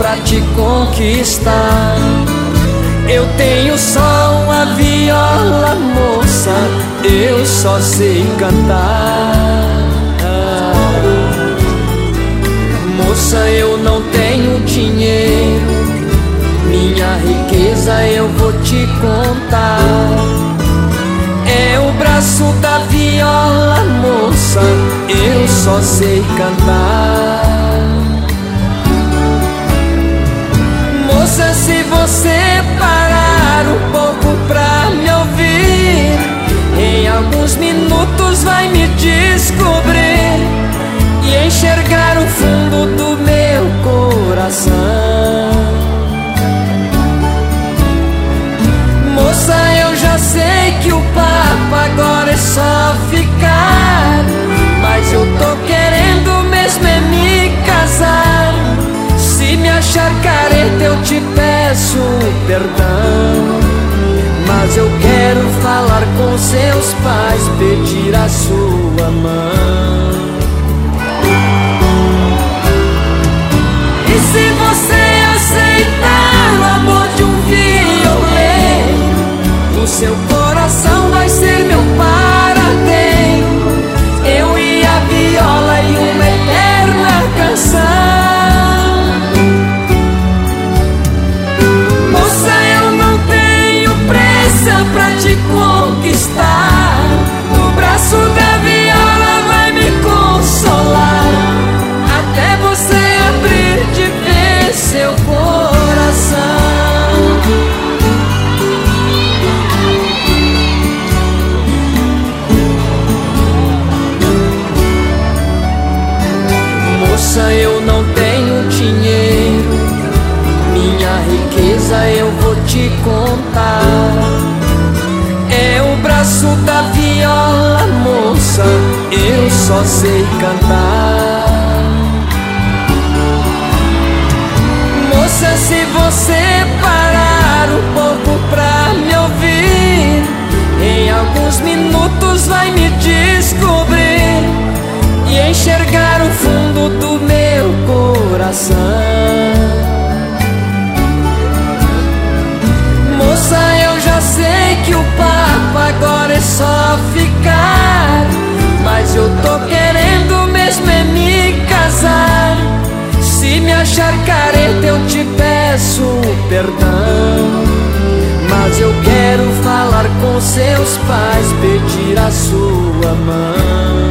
pra te conquistar. Eu tenho só uma viola, moça, eu só sei cantar. Moça, eu não tenho dinheiro, minha riqueza eu vou te contar. É o braço da viola, moça, eu só sei cantar. Moça, se você parar um pouco pra me ouvir, em alguns minutos vai me descobrir e enxergar o fundo do meu coração. Moça, eu já sei que o papo agora é só ficar, mas eu tô querendo mesmo é me casar. Se me achar careta eu te peço perdão, mas eu quero falar com seus pais, pedir a sua mão. E se você aceitar o amor de um violeiro, o seu coração vai ser meu paradeiro, eu e a viola e uma eterna canção. Moça, eu não tenho pressa pra te conquistar, o braço da viola vai me consolar, até você abrir de vez seu coração. Moça, eu não tenho dinheiro, minha riqueza eu vou te contar. É o braço da viola, moça, eu só sei cantar. Moça, se você parar um pouco pra me ouvir, em alguns minutos vai me descobrir e enxergar o fundo do meu coração. Moça, eu já sei que o papo agora é só ficar, mas eu tô querendo mesmo é me casar. Se me achar careta eu te peço perdão, mas eu quero falar com seus pais, pedir a sua mão.